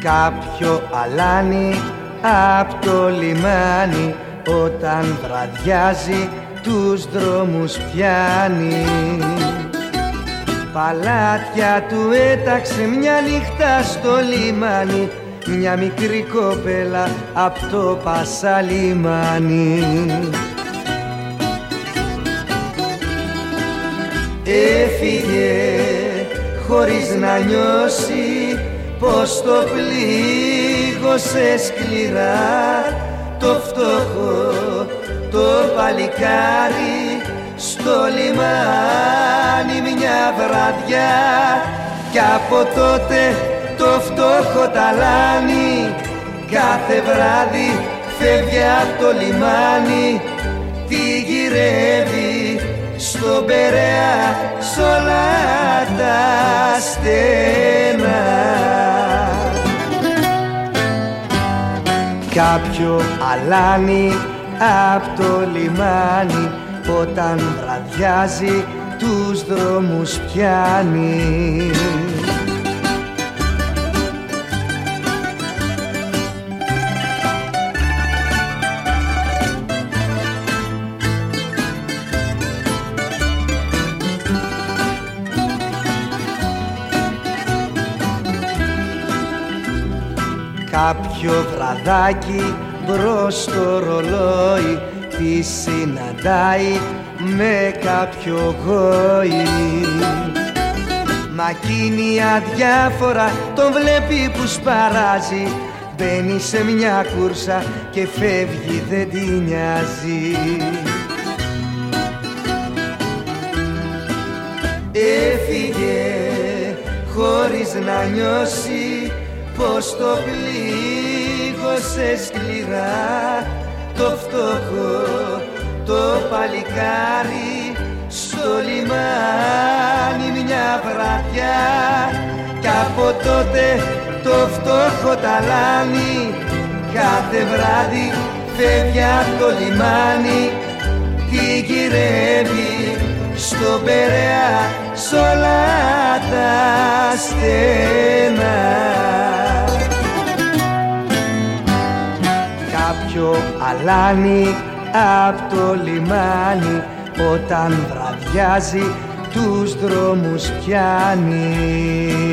Κάποιο αλάνι απ' το λιμάνι, όταν βραδιάζει τους δρόμους πιάνει. Παλάτια του έταξε μια νύχτα στο λιμάνι, μια μικρή κοπέλα απ' το Πασαλιμάνι. Έφυγε χωρίς να νιώσει πως το πλήγωσε σκληρά το φτωχό το παλικάρι στο λιμάνι μια βραδιά. Κι από τότε το φτωχό ταλάνι κάθε βράδυ φεύγει από το λιμάνι, τη γυρεύει στον Περαία σ' όλα τα στενά. Κάποιο αλάνι απ' το λιμάνι, όταν βραδιάζει τους δρόμους πιάνει. Κάποιο βραδάκι μπρος στο ρολόι τη συναντάει με κάποιο γόη. Μα εκείνη αδιάφορα τον βλέπει που σπαράζει, μπαίνει σε μια κούρσα και φεύγει, δεν τη νοιάζει. Έφυγε χωρίς να νιώσει πως το πλήγωσε σκληρά το φτωχό το παλικάρι στο λιμάνι μια βραδιά. Κι από τότε το φτωχό ταλάνι κάθε βράδυ φεύγει από το λιμάνι, τη γυρεύει στον Περαία σ' όλα τα στενά. Κάποιο αλάνι απ' το λιμάνι, όταν βραδιάζει τους δρόμους πιάνει.